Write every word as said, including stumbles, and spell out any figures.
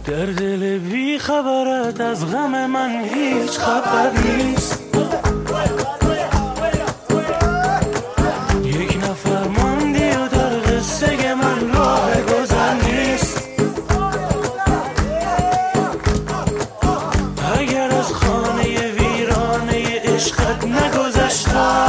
در دل بی خبرت از غم من هیچ خبر نیست. یک نفر ماندی و در قصه من راه گذر نیست. اگر از خانه ویرانه عشقت نگذشتم